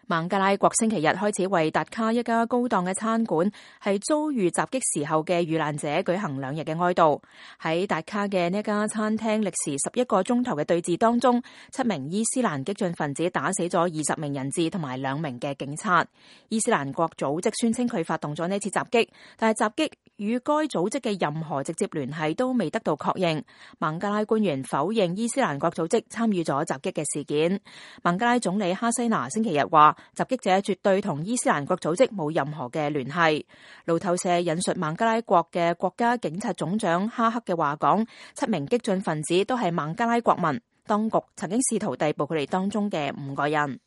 孟加拉國星期日開始為達卡一家高檔嘅餐館係遭遇襲擊時候嘅遇難者舉行2日嘅哀悼。喺達卡嘅呢家餐廳歷時11個鐘頭嘅對峙當中，7名伊斯蘭激進分子打死咗20名人質同埋2名嘅警察。伊斯蘭國組織宣稱佢發動咗呢次襲擊，但係襲擊與該組織嘅任何直接聯繫都未得到確認。孟加拉官員否認伊斯蘭國組織參與咗襲擊嘅事件。孟加拉總理哈西娜星期日話，襲擊者絕對同伊斯蘭國組織冇任何嘅聯繫。路透社引述孟加拉國嘅國家警察總長哈克嘅話講，7名激進分子都係孟加拉國民，當局曾經試圖逮捕佢哋當中嘅5個人。